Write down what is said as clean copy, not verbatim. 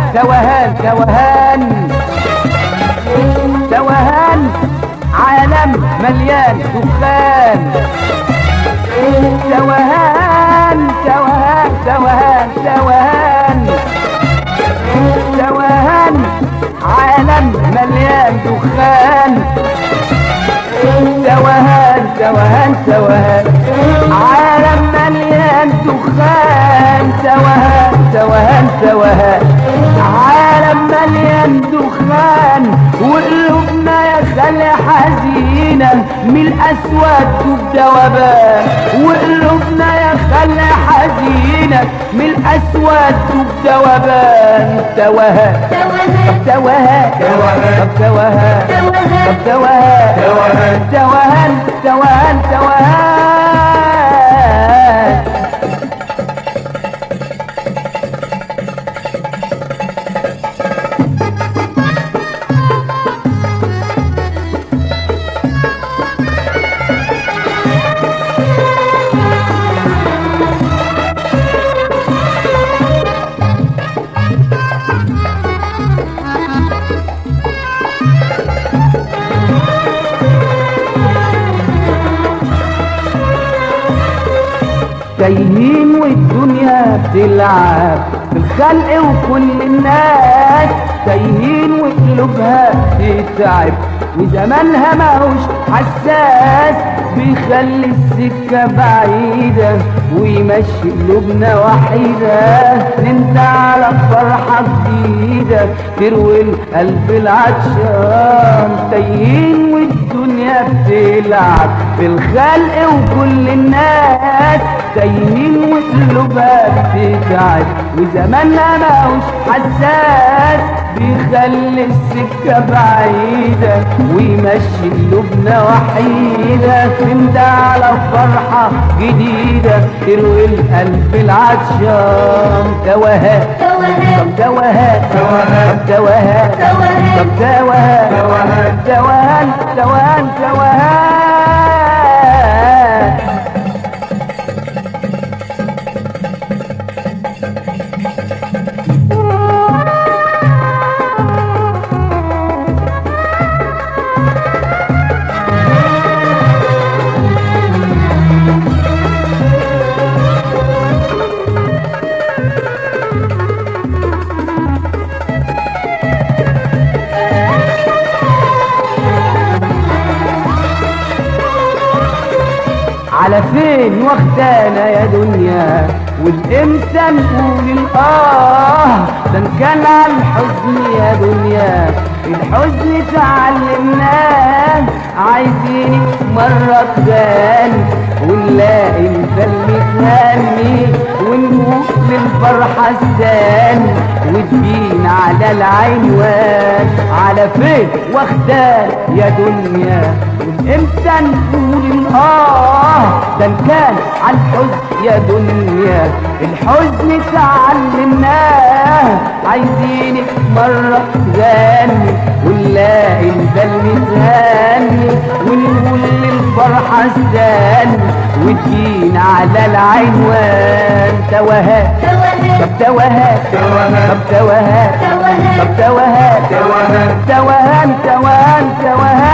توهان توهان توهان عالم مليان دخان توهان توهان توهان توهان توهان عالم مليان دخان توهان توهان توهان عالم مليان دخان توهان توهان توهان عالم مليان دخان وقلوبنا يا خالي حزينة من الأسود وبدوبان وقلوبنا يا خالي حزينة من الأسود وبدوبان توهان توهان توهان توهان توهان توهان توهان توهان تايهين والدنيا بتلعب بالخلق وكل الناس تايهين وقلوبها بتتعب وزمانها ماهوش حساس بيخلي السكة بعيدة ويمشي قلوبنا وحيدة ننسى على فرحة جديدة تروي القلب العطشان تايهين والدنيا بتلعب بالخلق وكل الناس تايهين وقلوبها بتتعب وزمانها ماهوش حساس بيخلي السكة بعيدة ويمشي قلوبنا وحيدة نندى على فرحة جديدة تروي القلب العطشان توهان توهان توهان توهان توهان توهان توهان توهان على فين واخدانا يا دنيا والامتى نقول الآه ده كان على الحزن يا دنيا الحزن تعلمناه عايزين مرة تاني ونلاقي الفل تهني ونقول للفرحة استاني وتبين على العنوان على فين واخدانا يا دنيا والامتى نقول الآه ده كان على الحزن يا دنيا الحزن تعلمناه عايزينك مرة تغني ونلاقي البل تهني ونقول للفرحة استني وتجين على العنوان توهان طب توهان طب توهان طب توهان توهان توهان توهان